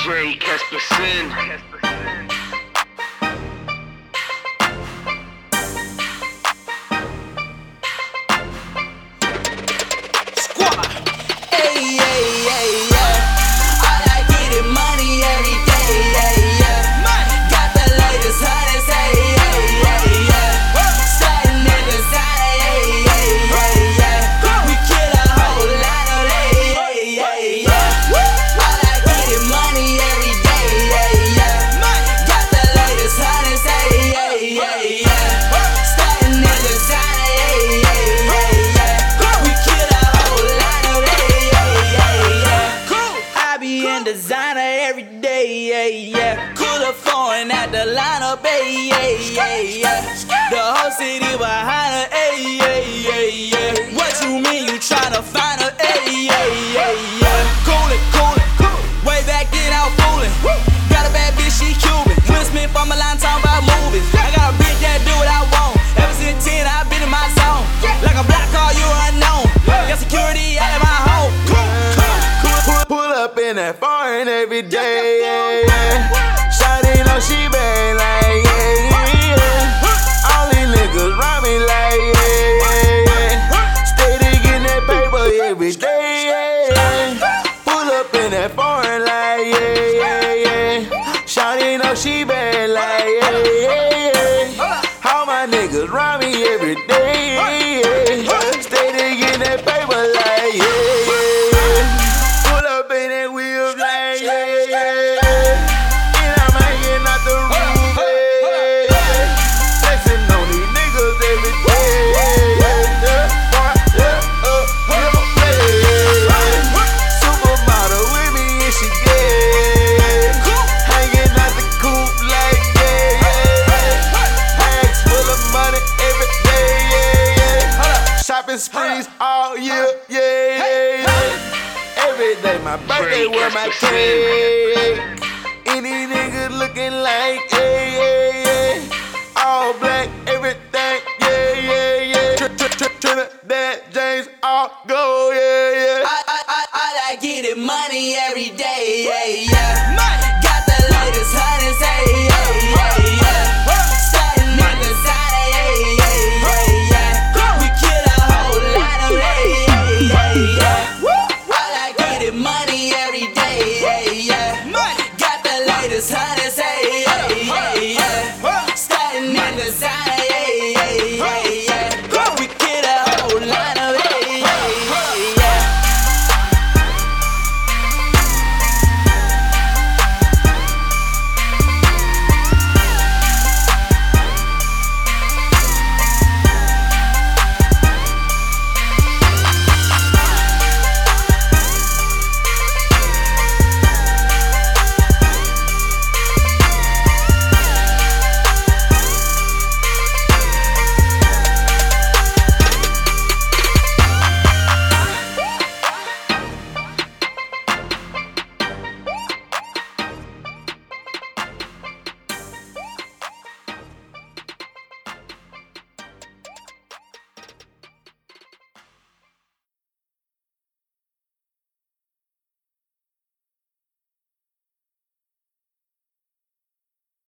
DJ Casper Sin. Designer every day, yeah. Cool up foreign at the lineup, yeah. The whole city behind her, yeah. What you mean you tryna find her, yeah. Coolin', way back then I was foolin'. Got a bad bitch, she Cuban. Will Smith on my line talking about movies. I got a bitch that do what I want. Ever since 10, I've been in my zone. Like a black car, you unknown. Got security out of my home. Pull up in that foreign every day, yeah. Shawty know she bad like, yeah. All these niggas round me like, yeah. Steady getting that paper every day, yeah. Pull up in that foreign like, yeah. Shawty know she bad like, yeah. All my niggas round me every day, yeah. Steady getting that paper like, yeah. Sprees all year, yeah. Every day my birthday with my cake. Any nigga looking like, yeah. All black, everything, yeah. Trinidad James, all go, yeah. I like getting money every day, yeah.